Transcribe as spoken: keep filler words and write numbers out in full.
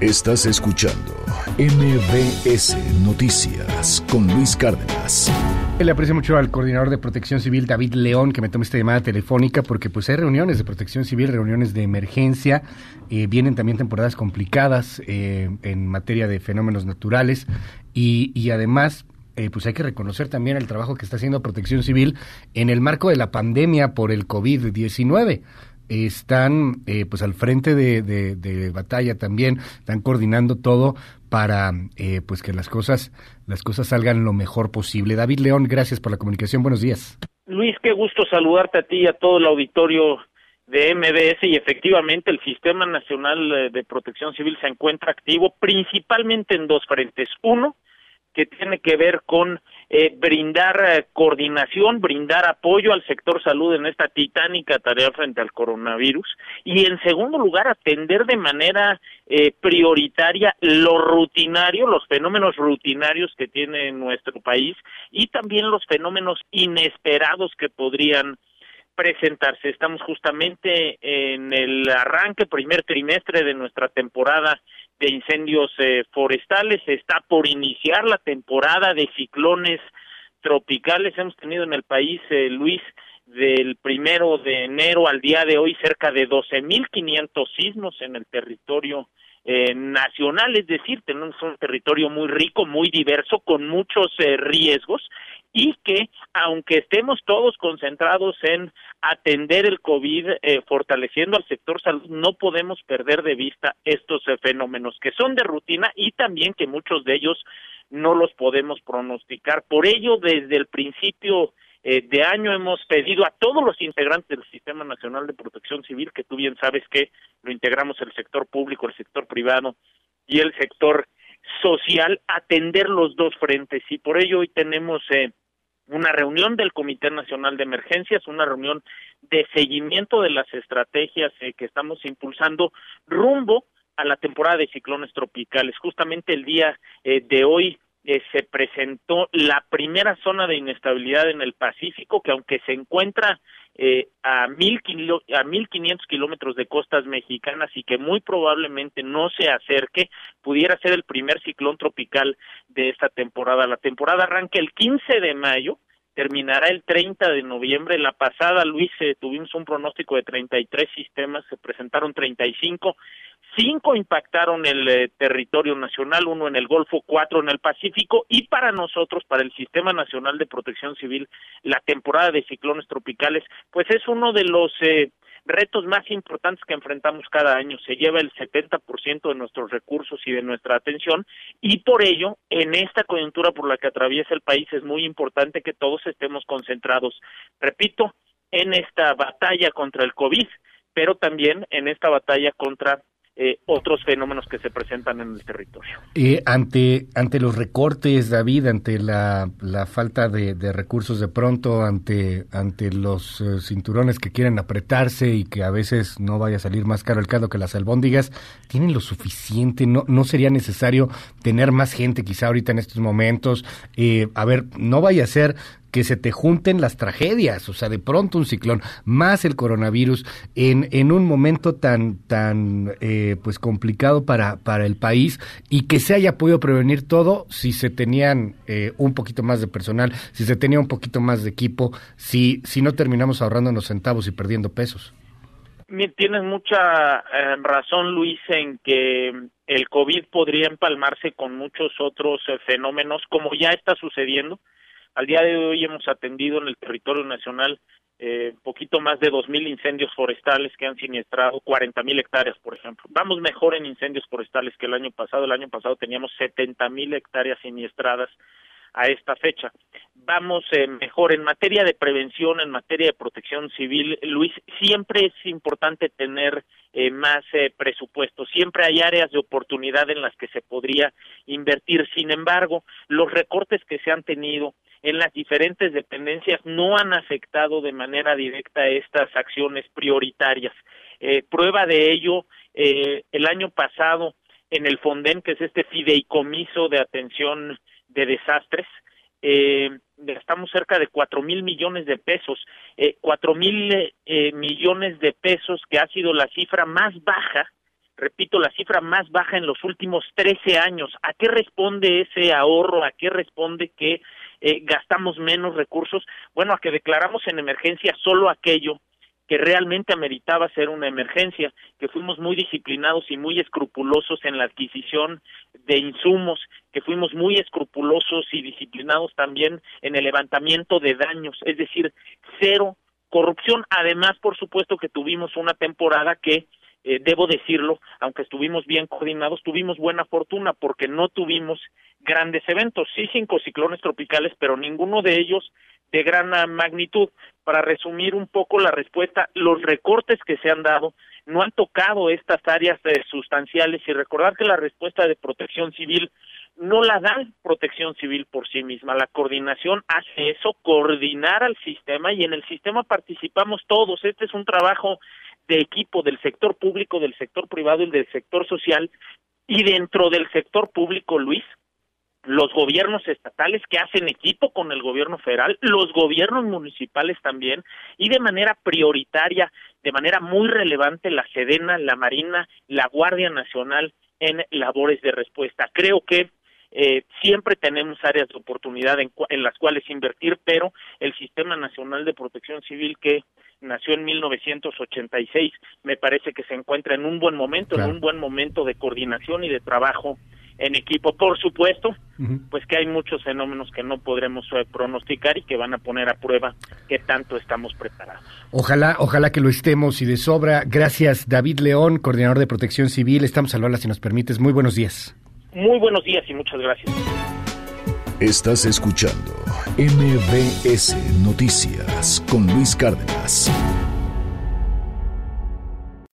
Estás escuchando M B S Noticias con Luis Cárdenas. Le aprecio mucho al coordinador de Protección Civil, David León, que me tome esta llamada telefónica, porque pues hay reuniones de Protección Civil, reuniones de emergencia, eh, vienen también temporadas complicadas eh, en materia de fenómenos naturales y, y además eh, pues hay que reconocer también el trabajo que está haciendo Protección Civil en el marco de la pandemia por el COVID diecinueve. Están eh, pues al frente de, de, de batalla también, están coordinando todo para eh, pues que las cosas las cosas salgan lo mejor posible. David León, gracias por la comunicación, buenos días. Luis, qué gusto saludarte a ti y a todo el auditorio de M B S, y efectivamente el Sistema Nacional de Protección Civil se encuentra activo principalmente en dos frentes. Uno, que tiene que ver con eh, brindar eh, coordinación, brindar apoyo al sector salud en esta titánica tarea frente al coronavirus, y en segundo lugar, atender de manera eh, prioritaria lo rutinario, los fenómenos rutinarios que tiene nuestro país, y también los fenómenos inesperados que podrían presentarse. Estamos justamente en el arranque, primer trimestre de nuestra temporada de incendios eh, forestales. Está por iniciar la temporada de ciclones tropicales. Hemos tenido en el país, eh, Luis, del primero de enero al día de hoy, cerca de doce mil quinientos sismos en el territorio eh, nacional, es decir, tenemos un territorio muy rico, muy diverso, con muchos eh, riesgos, y que, aunque estemos todos concentrados en atender el COVID, eh, fortaleciendo al sector salud, no podemos perder de vista estos eh, fenómenos que son de rutina y también que muchos de ellos no los podemos pronosticar. Por ello, desde el principio eh, de año hemos pedido a todos los integrantes del Sistema Nacional de Protección Civil, que tú bien sabes que lo integramos el sector público, el sector privado y el sector social, atender los dos frentes, y por ello hoy tenemos eh, una reunión del Comité Nacional de Emergencias, una reunión de seguimiento de las estrategias eh, que estamos impulsando rumbo a la temporada de ciclones tropicales. Justamente el día eh, de hoy eh, se presentó la primera zona de inestabilidad en el Pacífico, que aunque se encuentra eh, a mil kilo, a mil quinientos kilómetros de costas mexicanas y que muy probablemente no se acerque, pudiera ser el primer ciclón tropical de esta temporada. La temporada arranca el quince de mayo, terminará el treinta de noviembre. La pasada, Luis, eh, tuvimos un pronóstico de treinta y tres sistemas, se presentaron treinta y cinco, cinco impactaron el eh, territorio nacional, uno en el Golfo, cuatro en el Pacífico, y para nosotros, para el Sistema Nacional de Protección Civil, la temporada de ciclones tropicales, pues es uno de los eh, retos más importantes que enfrentamos cada año. Se lleva el setenta por ciento de nuestros recursos y de nuestra atención, y por ello, en esta coyuntura por la que atraviesa el país, es muy importante que todos estemos concentrados, repito, en esta batalla contra el COVID, pero también en esta batalla contra Eh, otros fenómenos que se presentan en el territorio. Eh, ante ante los recortes, David, ante la, la falta de, de recursos de pronto, ante ante los eh, cinturones que quieren apretarse y que a veces no vaya a salir más caro el caldo que las albóndigas, ¿tienen lo suficiente? ¿No no sería necesario tener más gente quizá ahorita en estos momentos? Eh, a ver, no vaya a ser que se te junten las tragedias, o sea, de pronto un ciclón, más el coronavirus, en, en un momento tan, tan eh, pues complicado para, para el país, y que se haya podido prevenir todo si se tenían eh, un poquito más de personal, si se tenía un poquito más de equipo, si, si no terminamos ahorrándonos centavos y perdiendo pesos. Tienes mucha eh, razón, Luis, en que el COVID podría empalmarse con muchos otros eh, fenómenos, como ya está sucediendo. Al día de hoy hemos atendido en el territorio nacional eh, poquito más de dos mil incendios forestales que han siniestrado cuarenta mil hectáreas, por ejemplo. Vamos mejor en incendios forestales que el año pasado. El año pasado teníamos setenta mil hectáreas siniestradas a esta fecha. Vamos eh, mejor en materia de prevención, en materia de protección civil, Luis. Siempre es importante tener eh, más eh, presupuesto, siempre hay áreas de oportunidad en las que se podría invertir. Sin embargo, los recortes que se han tenido en las diferentes dependencias no han afectado de manera directa estas acciones prioritarias. Eh, prueba de ello, eh, el año pasado en el FONDEN, que es este fideicomiso de atención de desastres, eh, gastamos cerca de cuatro mil millones de pesos, eh, cuatro mil eh, millones de pesos, que ha sido la cifra más baja repito, la cifra más baja en los últimos trece años. ¿A qué responde ese ahorro? ¿A qué responde que eh, gastamos menos recursos? Bueno, a que declaramos en emergencia solo aquello que realmente ameritaba ser una emergencia, que fuimos muy disciplinados y muy escrupulosos en la adquisición de insumos, que fuimos muy escrupulosos y disciplinados también en el levantamiento de daños, es decir, cero corrupción. Además, por supuesto que tuvimos una temporada que, eh, debo decirlo, aunque estuvimos bien coordinados, tuvimos buena fortuna porque no tuvimos grandes eventos, sí cinco ciclones tropicales, pero ninguno de ellos de gran magnitud. Para resumir un poco la respuesta, los recortes que se han dado no han tocado estas áreas eh, sustanciales, y recordar que la respuesta de Protección Civil no la da Protección Civil por sí misma. La coordinación hace eso, coordinar al sistema, y en el sistema participamos todos. Este es un trabajo de equipo del sector público, del sector privado y del sector social, y dentro del sector público, Luis, los gobiernos estatales que hacen equipo con el gobierno federal, los gobiernos municipales también, y de manera prioritaria, de manera muy relevante, la Sedena, la Marina, la Guardia Nacional en labores de respuesta. Creo que eh, siempre tenemos áreas de oportunidad en, en las cuales invertir, pero el Sistema Nacional de Protección Civil, que nació en mil novecientos ochenta y seis, me parece que se encuentra en un buen momento, claro. en un buen momento de coordinación y de trabajo en equipo. Por supuesto, uh-huh. pues que hay muchos fenómenos que no podremos eh, pronosticar y que van a poner a prueba qué tanto estamos preparados. Ojalá, ojalá que lo estemos y de sobra. Gracias, David León, coordinador de Protección Civil. Estamos al habla, si nos permites. Muy buenos días. Muy buenos días y muchas gracias. Estás escuchando M B S Noticias con Luis Cárdenas.